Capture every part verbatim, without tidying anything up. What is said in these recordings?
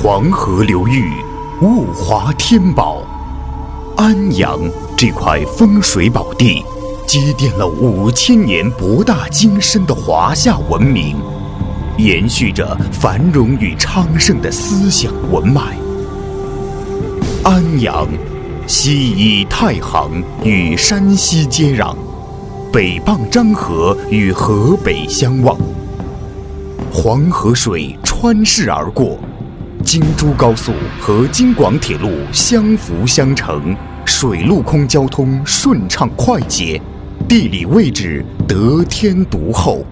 黄河流域，物华天宝。安阳这块风水宝地，积淀了五千年博大精深的华夏文明，延续着繁荣与昌盛的思想文脉。安阳，西依太行与山西接壤，北傍漳河与河北相望。黄河水穿市而过，京珠高速和京广铁路相辅相成，水陆空交通顺畅快捷，地理位置得天独厚。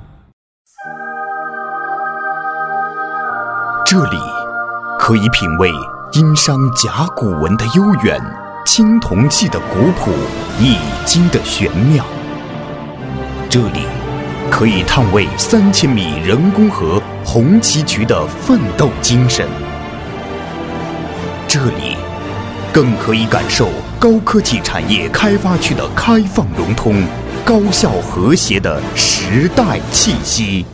这里可以品味殷商甲骨文的悠远，青铜器的古朴，易经的玄妙。这里可以探味三千米人工河红旗渠的奋斗精神。这里更可以感受高科技产业开发区的开放融通、高效和谐的时代气息。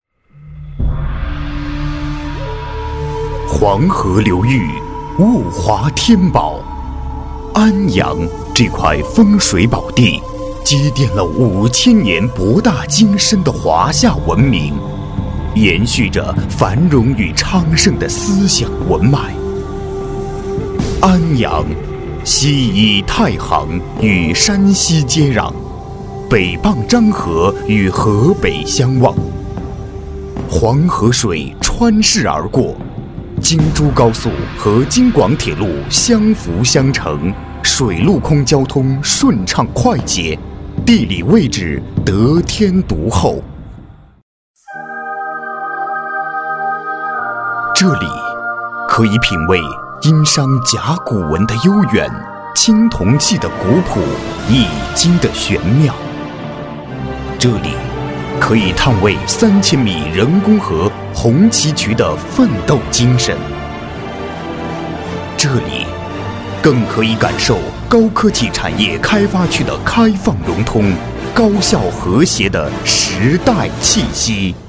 黄河流域，物华天宝。安阳这块风水宝地，积淀了五千年博大精深的华夏文明，延续着繁荣与昌盛的思想文脉。安阳，西依太行与山西接壤，北傍漳河与河北相望。黄河水穿市而过，京珠高速和京广铁路相辅相成，水陆空交通顺畅快捷，地理位置得天独厚。这里可以品味殷商甲骨文的悠远，青铜器的古朴，易经的玄妙。这里可以探味三千米人工河红旗渠的奋斗精神。这里更可以感受高科技产业开发区的开放融通、高效和谐的时代气息。